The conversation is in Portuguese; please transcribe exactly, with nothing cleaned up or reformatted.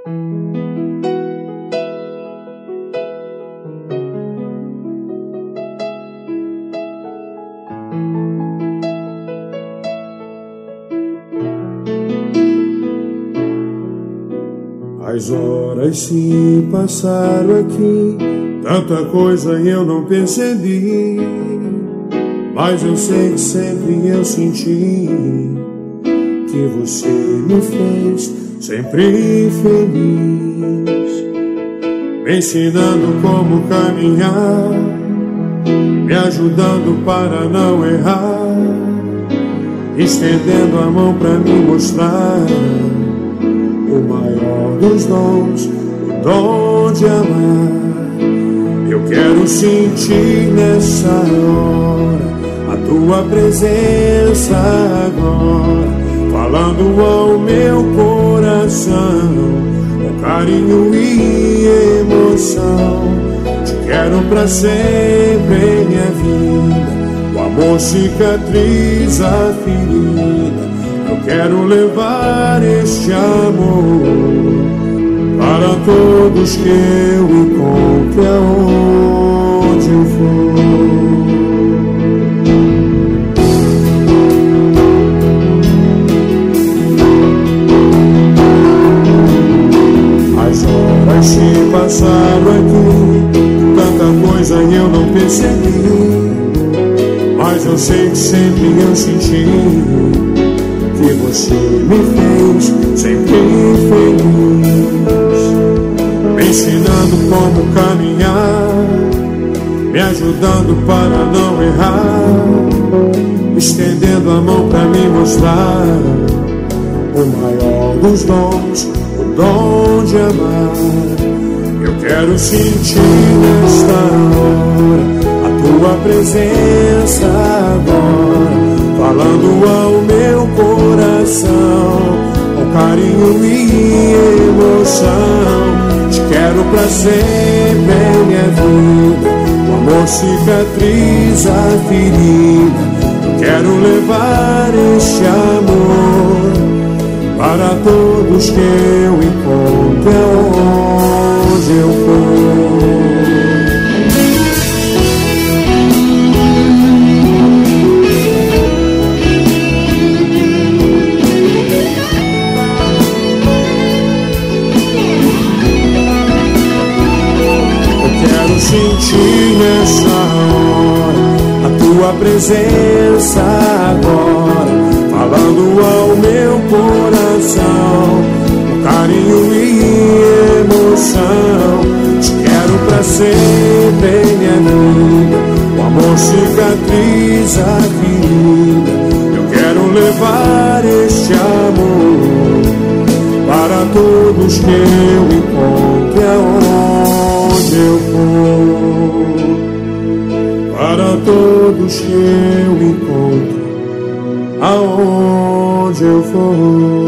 As horas se passaram aqui, tanta coisa eu não percebi, mas eu sei que sempre eu senti que você me fez sempre feliz, me ensinando como caminhar, me ajudando para não errar, estendendo a mão para me mostrar o maior dos dons, o dom de amar. Eu quero sentir nessa hora a tua presença agora, falando ao meu coração com carinho e emoção. Te quero pra sempre em minha vida, o amor cicatriza a ferida. Eu quero levar este amor para todos que eu encontre aonde eu for. As horas se passaram aqui, tanta coisa eu não percebi, mas eu sei que sempre eu senti que você me fez sempre feliz, me ensinando como caminhar, me ajudando para não errar, estendendo a mão para me mostrar o maior dos dons, o dom de amar. Eu quero sentir nesta hora a tua presença agora, falando ao meu coração com carinho e emoção. Te quero pra sempre em minha vida, o amor cicatriza a ferida. Eu quero levar este amor para todos que eu encontro onde eu for. Sentir nessa hora a tua presença agora, falando ao meu coração com carinho e emoção. Te quero pra sempre em minha vida, o amor cicatriza a ferida. Eu quero levar este amor para todos que eu encontre aonde eu for, para todos que eu encontro aonde eu for.